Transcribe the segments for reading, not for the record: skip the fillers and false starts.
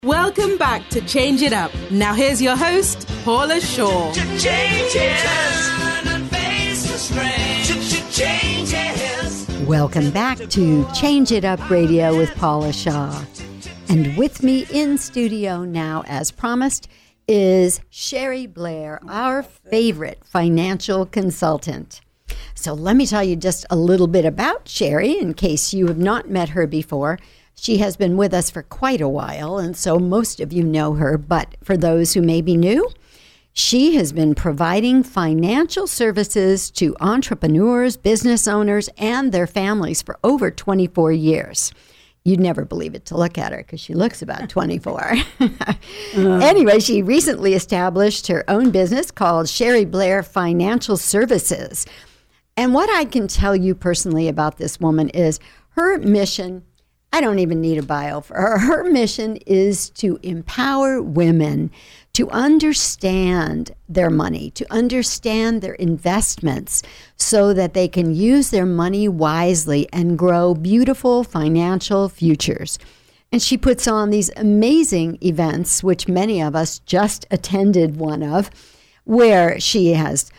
Welcome back to Change It Up. Now here's your host, Paula Shaw. Welcome back to Change It Up Radio with Paula Shaw. And with me in studio now, as promised, is Sherry Blair, our favorite financial consultant. So let me tell you just a little bit about Sherry in case you have not met her before. She has been with us for quite a while, and so most of you know her. But for those who may be new, she has been providing financial services to entrepreneurs, business owners, and their families for over 24 years. You'd never believe it to look at her because she looks about 24. Anyway, she recently established her own business called Sherry Blair Financial Services. And what I can tell you personally about this woman is her mission, I don't even need a bio for her. Her mission is to empower women to understand their money, to understand their investments so that they can use their money wisely and grow beautiful financial futures. And she puts on these amazing events, which many of us just attended one of, where she has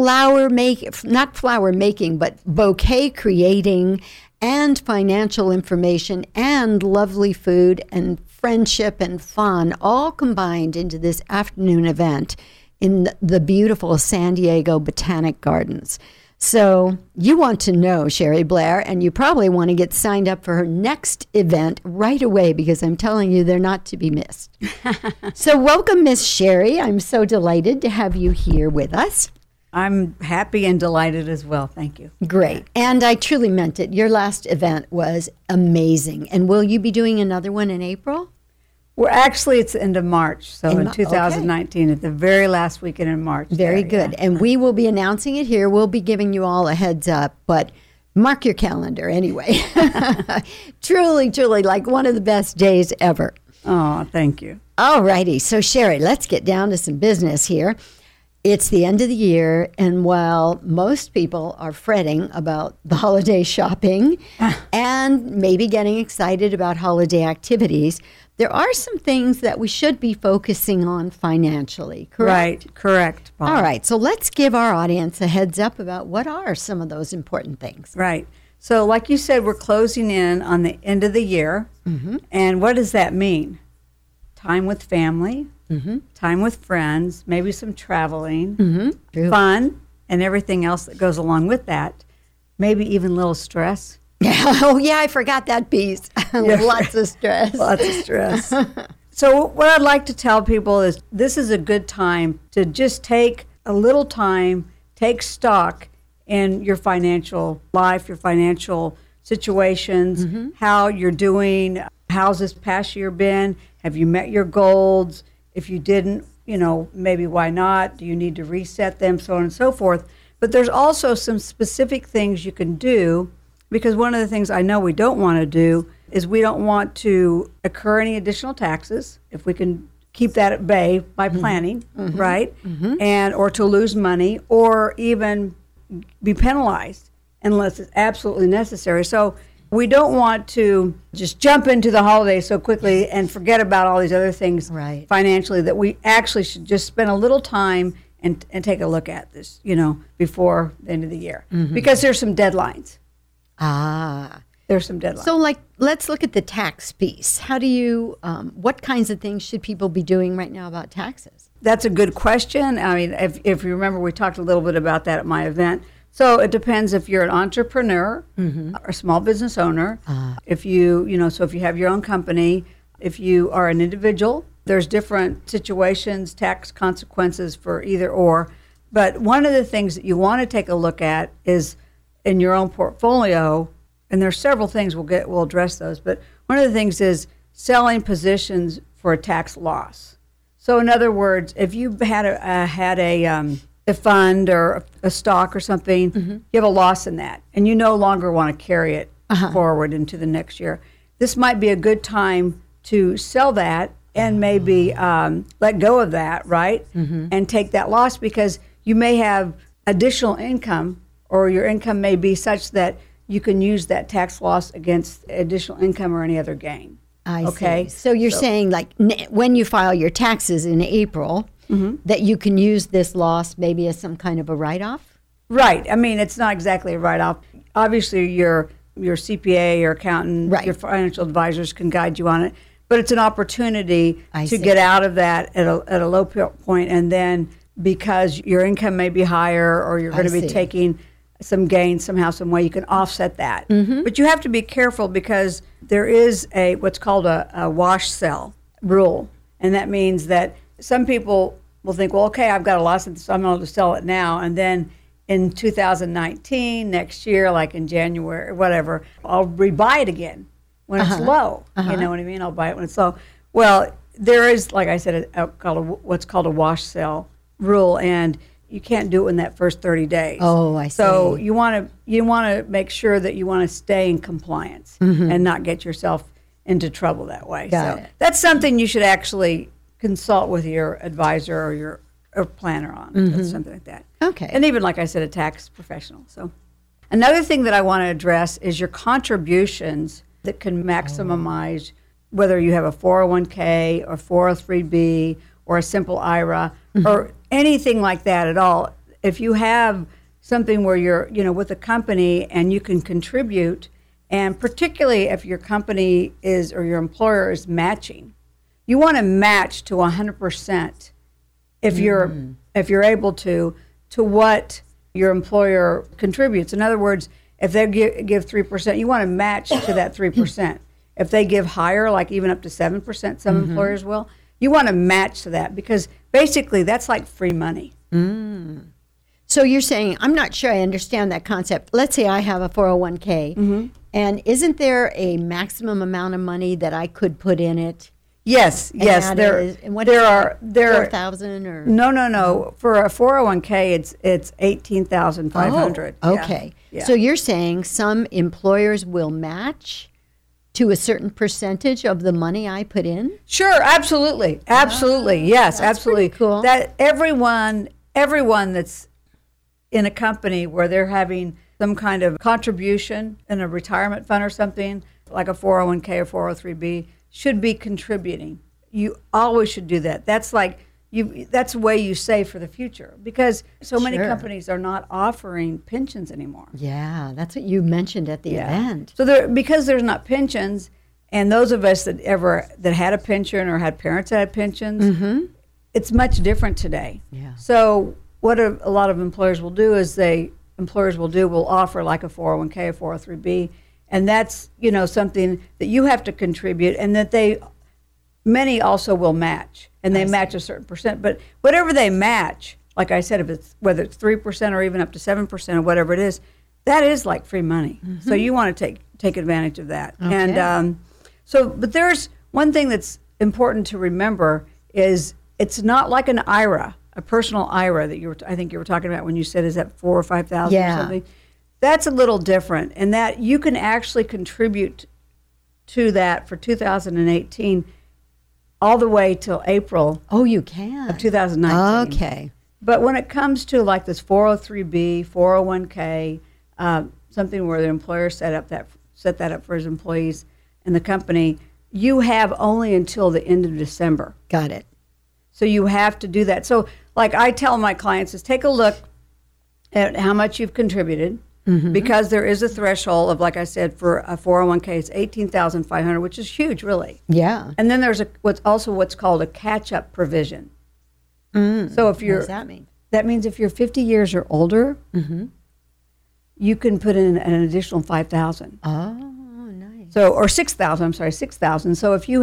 not flower making, but bouquet creating and financial information and lovely food and friendship and fun all combined into this afternoon event in the beautiful San Diego Botanic Gardens. So you want to know Sherry Blair, and you probably want to get signed up for her next event right away because I'm telling you they're not to be missed. So welcome, Miss Sherry. I'm so delighted to have you here with us. I'm happy and delighted as well. Thank you. Great. And I truly meant it. Your last event was amazing. And will you be doing another one in April? Well, actually, it's the end of March. So in 2019, at the very last weekend in March. Very good. Yeah. And we will be announcing it here. We'll be giving you all a heads up. But mark your calendar anyway. Truly, truly like one of the best days ever. Oh, thank you. All righty. So, Sherry, let's get down to some business here. It's the end of the year, and while most people are fretting about the holiday shopping and maybe getting excited about holiday activities, there are some things that we should be focusing on financially, correct? Right, correct, Bob. All right, so let's give our audience a heads up about what are some of those important things. Right. So like you said, we're closing in on the end of the year, and what does that mean? Time with family. Time with friends, maybe some traveling, fun, and everything else that goes along with that. Maybe even a little stress. Oh, yeah, I forgot that piece. Lots of stress. Lots of stress. So what I'd like to tell people is this is a good time to just take a little time, take stock in your financial life, your financial situations, how you're doing, how's this past year been, have you met your goals? If you didn't, maybe why not? Do you need to reset them, so on and so forth? But there's also some specific things you can do, because one of the things I know we don't want to do is we don't want to incur any additional taxes, if we can keep that at bay by planning, right? And or to lose money or even be penalized unless it's absolutely necessary. So we don't want to just jump into the holidays so quickly and forget about all these other things financially, that we actually should just spend a little time and take a look at this, before the end of the year. Because there's some deadlines. There's some deadlines. So let's look at the tax piece. How do you, what kinds of things should people be doing right now about taxes? That's a good question. I mean, if you remember, we talked a little bit about that at my event. So it depends if you're an entrepreneur or a small business owner. If so if you have your own company, if you are an individual, there's different situations, tax consequences for either or. But one of the things that you want to take a look at is in your own portfolio, and there's several things we'll address those. But one of the things is selling positions for a tax loss. So in other words, if you had a fund or a stock or something, you have a loss in that, and you no longer want to carry it forward into the next year. This might be a good time to sell that and maybe let go of that, right? And take that loss, because you may have additional income, or your income may be such that you can use that tax loss against additional income or any other gain. I Okay. see. So you're saying like when you file your taxes in April, that you can use this loss maybe as some kind of a write-off? Right. I mean, it's not exactly a write-off. Obviously, your CPA, your accountant, Right. your financial advisors can guide you on it. But it's an opportunity I to see. get out of that at a low point, and then because your income may be higher or you're going to be see. taking some gain somehow, some way, you can offset that. But you have to be careful because there is what's called a wash sell rule, and that means that some people will think, well, okay, I've got a loss, so I'm going to sell it now, and then in 2019, next year, like in January, whatever, I'll rebuy it again when it's low. You know what I mean? I'll buy it when it's low. Well, there is, like I said, what's called a wash sell rule, and you can't do it in that first 30 days. Oh, I see. So you want to make sure that you want to stay in compliance and not get yourself into trouble that way. Got So it. that's something you should actually consult with your advisor or your planner on, That's something like that. Okay. And even, like I said, a tax professional. So another thing that I want to address is your contributions that can maximize whether you have a 401k or 403b or a simple IRA or anything like that at all. If you have something where you're, with a company and you can contribute, and particularly if your company is or your employer is matching, you want to match to 100% if you're able to what your employer contributes. In other words, if they give 3%, you want to match to that 3%. If they give higher, like even up to 7%, some employers will, you want to match to that because basically that's like free money. So you're saying, I'm not sure I understand that concept. Let's say I have a 401k, and isn't there a maximum amount of money that I could put in it? Yes, And there are 4,000 or no. For a 401k, it's 18,500. Oh, okay. Yeah. So you're saying some employers will match to a certain percentage of the money I put in? Sure, absolutely, yes, that's absolutely. pretty cool. That everyone that's in a company where they're having some kind of contribution in a retirement fund or something like a 401k or 403b should be contributing. You always should do that. That's like that's a way you save for the future because so many Sure. companies are not offering pensions anymore. Yeah, that's what you mentioned at the event. So because there's not pensions, and those of us that had a pension or had parents that had pensions, it's much different today. Yeah. So what a lot of employers will do is will offer like a 401k, a 403b, and that's something that you have to contribute, and that many also will match, and they match a certain percent. But whatever they match, like I said, whether it's 3% or even up to 7% or whatever it is, that is like free money. So you want to take advantage of that. Okay. And but there's one thing that's important to remember is it's not like an IRA, a personal IRA that I think you were talking about when you said is that 4,000 or 5,000 or something. That's a little different, in that you can actually contribute to that for 2018 all the way till April Oh, you can. of 2019. Okay. But when it comes to like this 403b, 401k, something where the employer set that up for his employees and the company, you have only until the end of December. Got it. So you have to do that. So like I tell my clients is take a look at how much you've contributed, because there is a threshold of, like I said, for a 401k, it's 18,500, which is huge, really. Yeah. And then there's what's called a catch-up provision. So if What you're does that mean? that means if you're 50 years or older, you can put in an additional 5,000. Oh, nice. So or 6,000. I'm sorry, 6,000. So if you're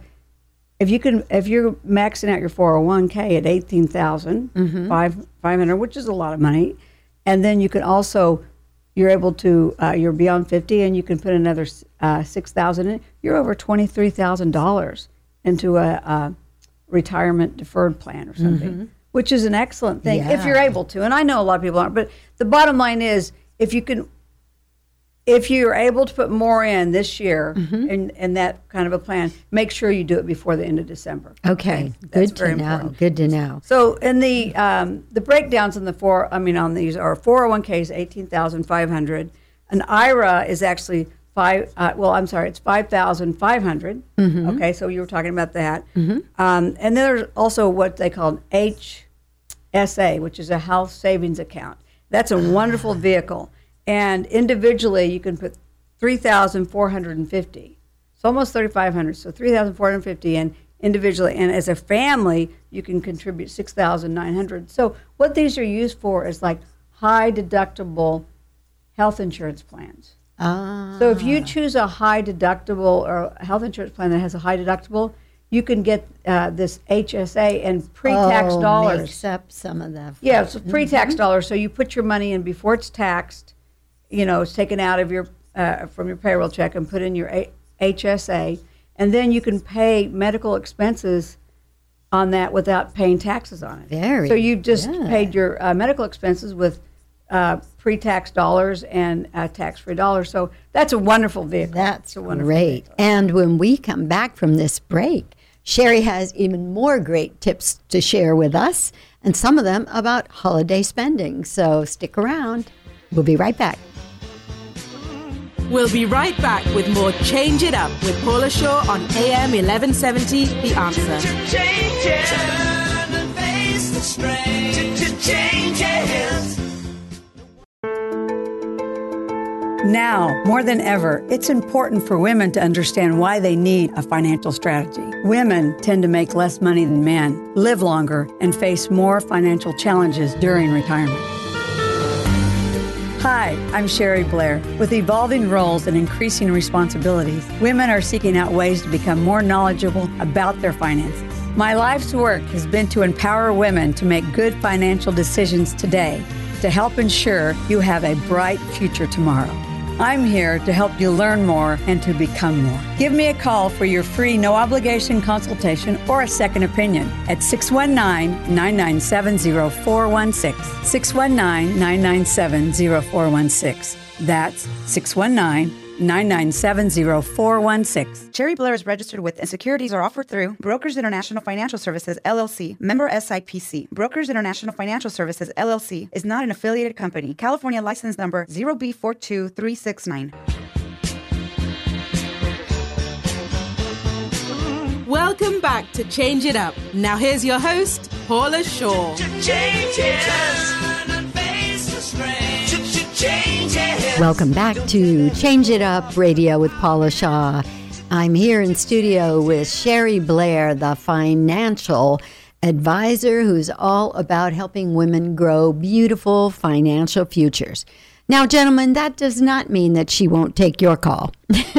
maxing out your 401k at 18,500, which is a lot of money, and then you can also you're able to you're beyond 50 and you can put another 6,000 in. You're over $23,000 into a retirement deferred plan or something, which is an excellent thing if you're able to. And I know a lot of people aren't, but the bottom line is if you're able to put more in this year in that kind of a plan, make sure you do it before the end of December. Okay. That's Good very to know. important. Good to know. So in the breakdowns on on these are 401ks 18,500. An IRA is actually it's 5,500. Okay, so you were talking about that. And then there's also what they call an HSA, which is a health savings account. That's a wonderful vehicle. And individually, you can put 3,450. It's almost 3,500, so 3,450, and individually. And as a family, you can contribute 6,900. So what these are used for is like high deductible health insurance plans. So if you choose a high deductible or a health insurance plan that has a high deductible, you can get this HSA and pre-tax dollars. Makes up some of that. Yeah, it's pre-tax dollars. So you put your money in before it's taxed. It's taken out of your from your payroll check and put in your HSA, and then you can pay medical expenses on that without paying taxes on it. So you just paid your medical expenses with pre-tax dollars and tax-free dollars. So that's a wonderful vehicle. That's a wonderful great. vehicle. And when we come back from this break, Sherry has even more great tips to share with us, and some of them about holiday spending. So stick around. We'll be right back. We'll be right back with more Change It Up with Paula Shaw on AM 1170, The Answer. Now, more than ever, it's important for women to understand why they need a financial strategy. Women tend to make less money than men, live longer, and face more financial challenges during retirement. Hi, I'm Sherry Blair. With evolving roles and increasing responsibilities, women are seeking out ways to become more knowledgeable about their finances. My life's work has been to empower women to make good financial decisions today to help ensure you have a bright future tomorrow. I'm here to help you learn more and to become more. Give me a call for your free no-obligation consultation or a second opinion at 619-997-0416. 619-997-0416. That's 619-997-0416. Sherry Blair is registered with and securities are offered through Brokers International Financial Services, LLC, member SIPC. Brokers International Financial Services, LLC is not an affiliated company. California license number 0B42369. Welcome back to Change It Up. Now here's your host, Paula Shaw. Welcome back to Change It Up Radio with Paula Shaw. I'm here in studio with Sherry Blair, the financial advisor who's all about helping women grow beautiful financial futures. Now, gentlemen, that does not mean that she won't take your call.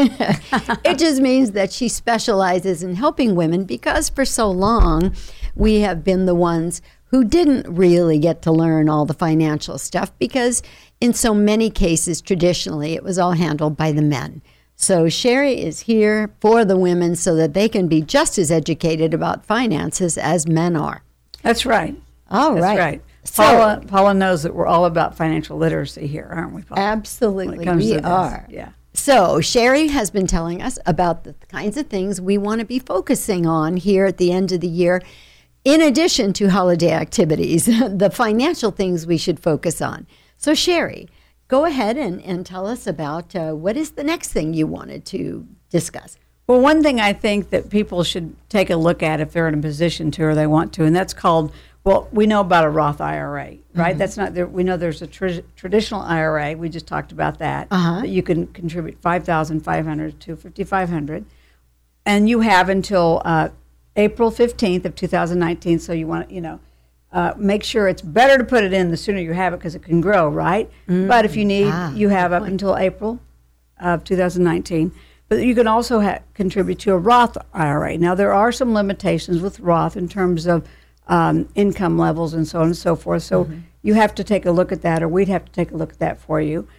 It just means that she specializes in helping women because for so long we have been the ones who didn't really get to learn all the financial stuff because in so many cases, traditionally, it was all handled by the men. So Sherry is here for the women so that they can be just as educated about finances as men are. That's right. All right. That's right. So, Paula knows that we're all about financial literacy here, aren't we, Paula? Absolutely, we are. Yeah. So Sherry has been telling us about the kinds of things we want to be focusing on here at the end of the year. In addition to holiday activities, the financial things we should focus on. So Sherry, go ahead and tell us about what is the next thing you wanted to discuss. Well, one thing I think that people should take a look at if they're in a position to or they want to, and that's called, well, we know about a Roth IRA, right? Mm-hmm. That's not there. We know there's a traditional IRA. We just talked about that. That you can contribute $5,500 to $5,500, and you have until April 15th of 2019. So you want to, make sure it's better to put it in the sooner you have it because it can grow, right? Mm-hmm. But if you need, you have up until April of 2019. But you can also contribute to a Roth IRA. Now, there are some limitations with Roth in terms of income levels and so on and so forth. So you have to take a look at that, or we'd have to take a look at that for you,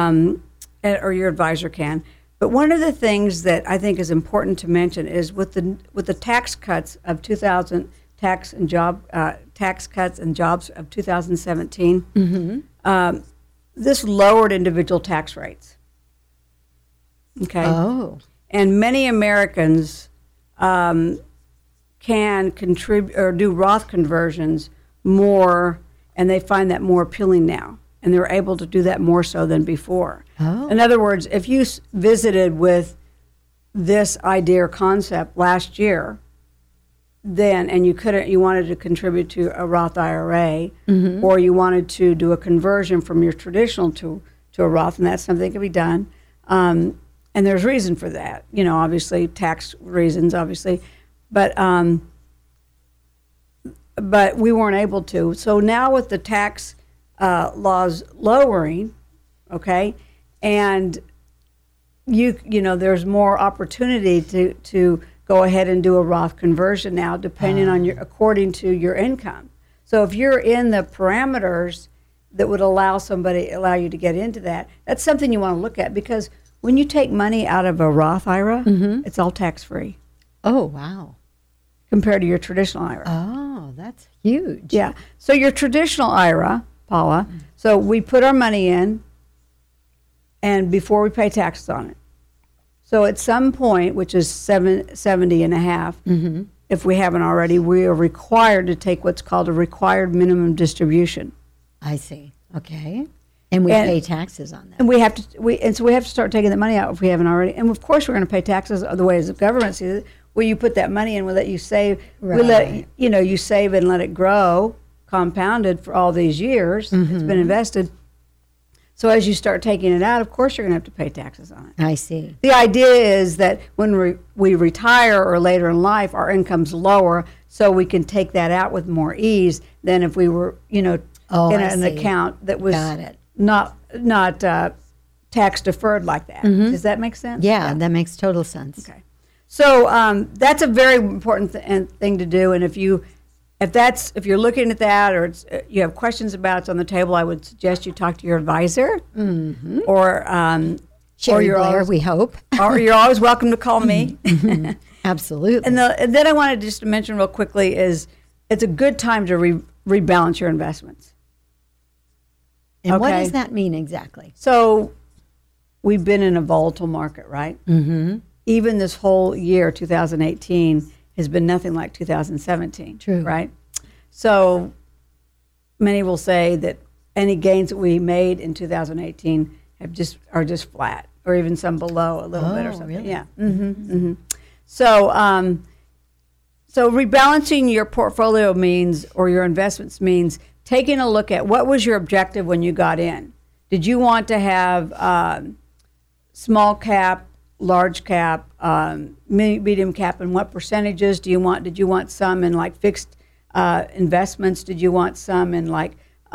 or your advisor can. But one of the things that I think is important to mention is with the tax cuts of tax cuts and jobs of 2017, this lowered individual tax rates. Okay. Oh. And many Americans can contribute or do Roth conversions more, and they find that more appealing now. and they're able to do that more so than before. Oh. In other words, if you visited with this idea or concept last year, then, and you wanted to contribute to a Roth IRA, or you wanted to do a conversion from your traditional to a Roth, and that's something that can be done. And there's reason for that, obviously tax reasons, obviously, but we weren't able to. So now with the tax laws lowering, okay, and there's more opportunity to go ahead and do a Roth conversion now, depending on according to your income. So if you're in the parameters that would allow you to get into that, that's something you want to look at, because when you take money out of a Roth IRA, it's all tax-free. Oh, wow. Compared to your traditional IRA. Oh, that's huge. Yeah. So your traditional IRA, Paula, so we put our money in, and before we pay taxes on it. So at some point, which is 70 and a half, if we haven't already, we are required to take what's called a required minimum distribution. I see. Okay. And we pay taxes on that. And so we have to start taking the money out if we haven't already. And of course, we're going to pay taxes the way the government sees it. Where you put that money in, we let you save. Right. We let you save and let it grow, compounded for all these years. It's been invested. So as you start taking it out, of course, you're going to have to pay taxes on it. I see. The idea is that when we retire or later in life, our income's lower, so we can take that out with more ease than if we were, in an account that was not tax deferred like that. Does that make sense? Yeah, that makes total sense. Okay. So that's a very important thing to do. And if you're looking at that, or you have questions about it's on the table, I would suggest you talk to your advisor, or Sherry Blair, we hope. Or you're always welcome to call me. Absolutely. And then I wanted just to mention real quickly is it's a good time to rebalance your investments. And what does that mean exactly? So we've been in a volatile market, right? Mm-hmm. Even this whole year, 2018, has been nothing like 2017. True. Right? So many will say that any gains that we made in 2018 are just flat, or even some below a little bit or something. Really? Yeah. Mm-hmm. Mm-hmm. So rebalancing your portfolio means, or your investments means, taking a look at what was your objective when you got in. Did you want to have small cap, large cap, medium cap, and what percentages do you want? Did you want some in like fixed investments? Did you want some in like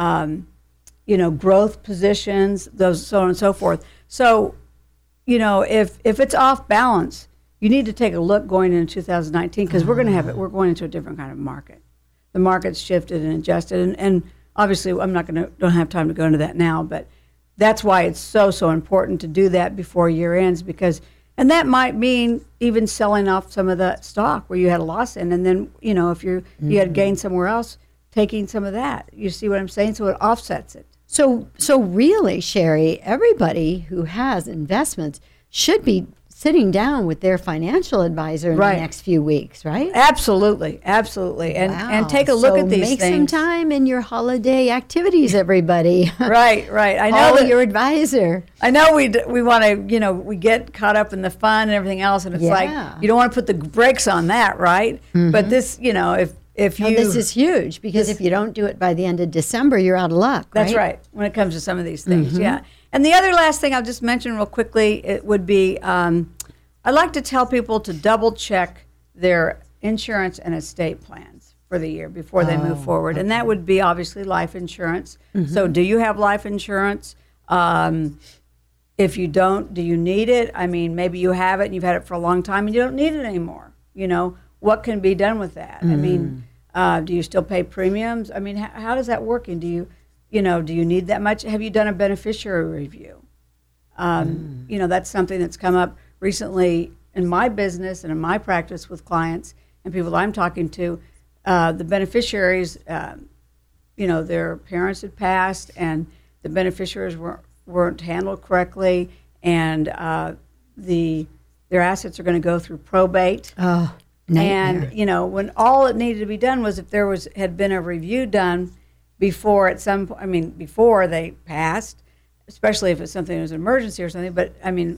growth positions? Those, so on and so forth. So, if it's off balance, you need to take a look going into 2019, because we're going into a different kind of market. The market's shifted and adjusted, and obviously don't have time to go into that now, but that's why it's so important to do that before year ends, and that might mean even selling off some of that stock where you had a loss in, and then, if you had gained somewhere else, taking some of that. You see what I'm saying? So it offsets it. So really, Sherry, everybody who has investments should be sitting down with their financial advisor in the next few weeks, right? Absolutely. And take a look at these make things. some time in your holiday activities, everybody. Right. I know Call your advisor. I know we want to, we get caught up in the fun and everything else, and it's like you don't want to put the brakes on that, right? Mm-hmm. But this, if you... this is huge, because if you don't do it by the end of December, you're out of luck, right? That's right, when it comes to some of these things, yeah. And the other last thing I'll just mention real quickly, it would be, I like to tell people to double check their insurance and estate plans for the year before they move forward. Okay. And that would be obviously life insurance. Mm-hmm. So do you have life insurance? If you don't, do you need it? I mean, maybe you have it and you've had it for a long time and you don't need it anymore. What can be done with that? I mean, do you still pay premiums? I mean, how does that work? And do you need that much? Have you done a beneficiary review? That's something that's come up recently in my business and in my practice with clients and people I'm talking to. The beneficiaries, their parents had passed and the beneficiaries weren't handled correctly, and their assets are going to go through probate. Oh, nightmare. And when all it needed to be done was if there had been a review done before before they passed, especially if it's something that was an emergency or something, but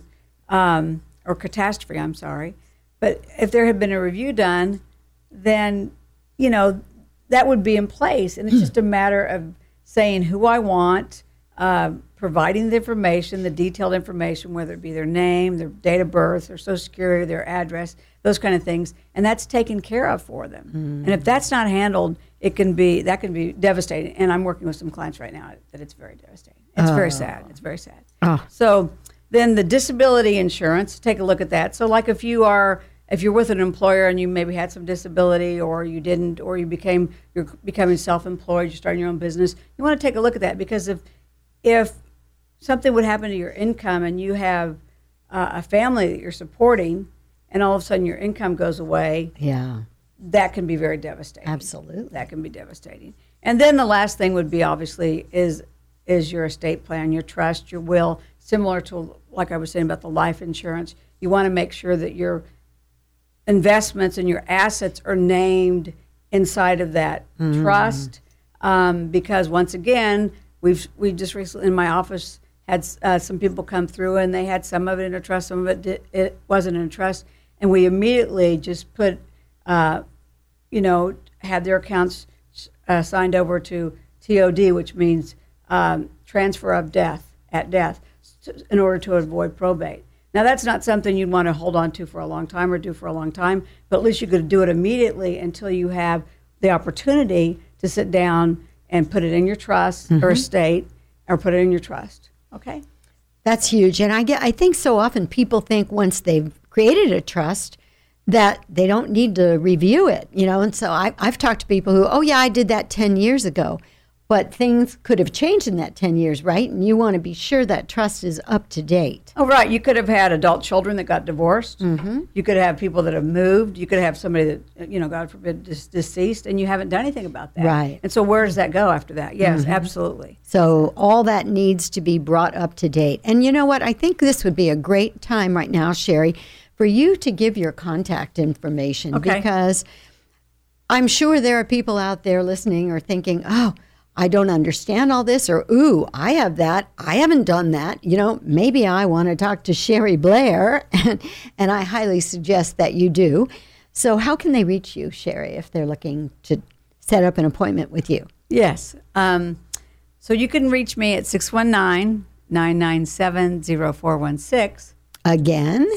or catastrophe, I'm sorry. But if there had been a review done, then, that would be in place. And it's just a matter of saying who I want, providing the information, the detailed information, whether it be their name, their date of birth, their social security, their address, those kind of things. And that's taken care of for them. And if that's not handled, that can be devastating. And I'm working with some clients right now that it's very devastating. It's very sad. It's very sad. So then the disability insurance, take a look at that. So like if you're with an employer and you maybe had some disability, or you didn't, or you're becoming self-employed, you're starting your own business, you want to take a look at that, because if something would happen to your income and you have a family that you're supporting, and all of a sudden your income goes away, that can be very devastating. Absolutely. That can be devastating. And then the last thing would be, obviously, is your estate plan, your trust, your will, similar to, like I was saying about the life insurance. You want to make sure that your investments and your assets are named inside of that trust, because once again, we just recently in my office had some people come through, and they had some of it in a trust, some of it wasn't in a trust, and we immediately just put, had their accounts signed over to TOD, which means transfer of death, at death, in order to avoid probate. Now, that's not something you'd want to hold on to for a long time or do for a long time, but at least you could do it immediately until you have the opportunity to sit down and put it in your trust or estate, or put it in your trust. Okay? That's huge. And I think so often people think once they've created a trust that they don't need to review it, And so I've talked to people who, I did that 10 years ago. But things could have changed in that 10 years, right? And you want to be sure that trust is up to date. Oh, right. You could have had adult children that got divorced. You could have people that have moved. You could have somebody that, God forbid, deceased, and you haven't done anything about that. Right. And so where does that go after that? Yes, absolutely. So all that needs to be brought up to date. And you know what? I think this would be a great time right now, Sherry, for you to give your contact information. Okay. Because I'm sure there are people out there listening or thinking, I don't understand all this, or, I have that. I haven't done that. Maybe I want to talk to Sherry Blair, and I highly suggest that you do. So how can they reach you, Sherry, if they're looking to set up an appointment with you? Yes. So you can reach me at 619-997-0416. Again?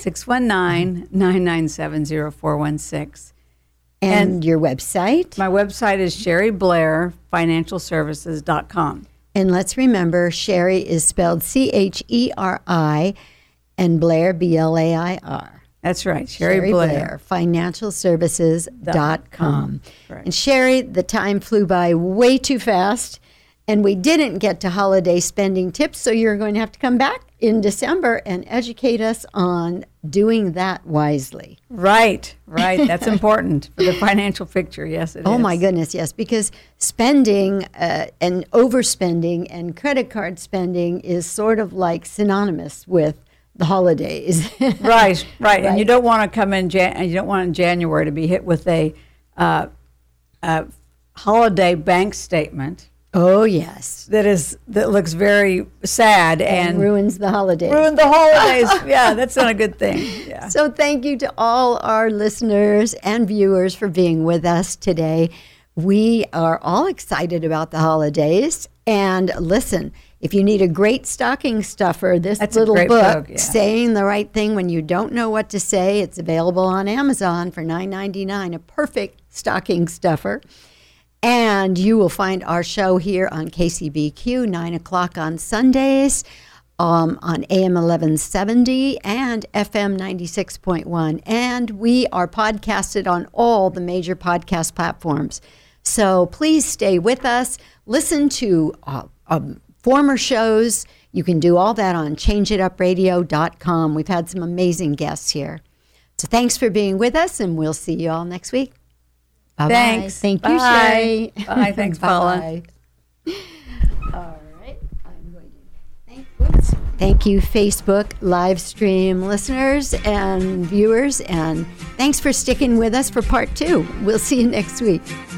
619-997-0416. And your website? My website is SherryBlairFinancialServices.com. And let's remember, Sherry is spelled Cheri, and Blair, Blair. That's right, Sherry Blair. FinancialServices.com. Right. And Sherry, the time flew by way too fast, and we didn't get to holiday spending tips, so you're going to have to come back in December and educate us on doing that wisely. Right. That's important for the financial picture. Yes, it is. Oh, my goodness, yes, because spending and overspending and credit card spending is sort of like synonymous with the holidays. Right. And you don't want to come in, you don't want in January to be hit with a holiday bank statement. Oh, yes. That looks very sad and ruins the holidays. Yeah, that's not a good thing. Yeah. So thank you to all our listeners and viewers for being with us today. We are all excited about the holidays. And listen, if you need a great stocking stuffer, that's little book, Saying the Right Thing When You Don't Know What to Say, it's available on Amazon for $9.99, a perfect stocking stuffer. And you will find our show here on KCBQ, 9 o'clock on Sundays, on AM 1170 and FM 96.1. And we are podcasted on all the major podcast platforms. So please stay with us. Listen to former shows. You can do all that on ChangeItUpRadio.com. We've had some amazing guests here. So thanks for being with us, and we'll see you all next week. Bye-bye. Thanks. Thank you, Sherry. Bye. Thanks, Paula. All right. I'm going to thank you, Facebook live stream listeners and viewers, and thanks for sticking with us for part 2. We'll see you next week.